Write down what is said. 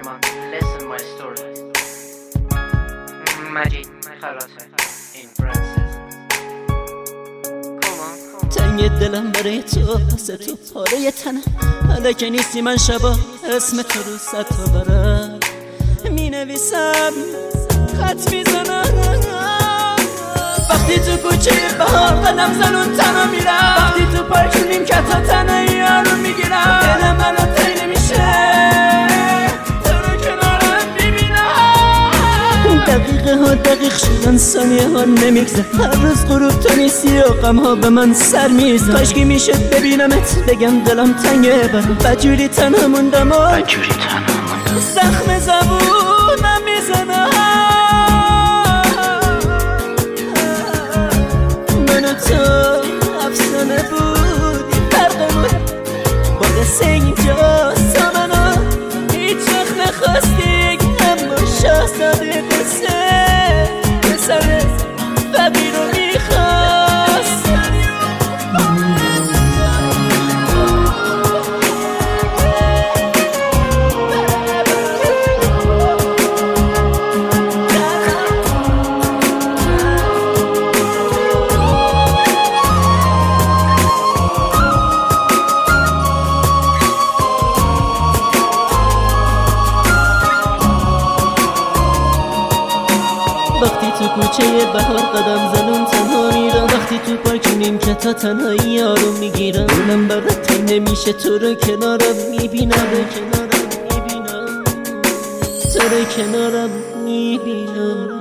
man, listen my story. مجید خلاصه این برنسز. تنگ دلم برای تو، واسه تو پاره تنم. حالا که نیستی من شبا اسم تو رو صد تا برم می نویسم، خط میزنم. وقتی تو کوچه بهار قدم زنون تنها میرم، وقتی تو پارک نیمکت تنها یارو میگیرم. دلم منو تی نمیشه تو رو کنارم ببینم. دقیقه ها دقیق شدن، ثانیه ها نمیگذر. هر روز غروب تو نیستی و غم ها به من سر میزن. کاشکی میشه ببینمت بگم دلم تنگه برم. بجوری تنها موندم و زخم زبونم میزنم. من و تو افسانه بودی، فرقمون با قصه اینجاست. تا منو هیچ وقت نخواستی، اما شاهزاده قصه پسر فقیر رو میخواست. وقتی تو کوچه بهار قدم زنم تنها میرم، وقتی تو پارک نیمکت تنهایی یارو میگیرم. دلم برات تنگ نمیشه تو رو کنارم میبینم، تو رو کنارم میبینم.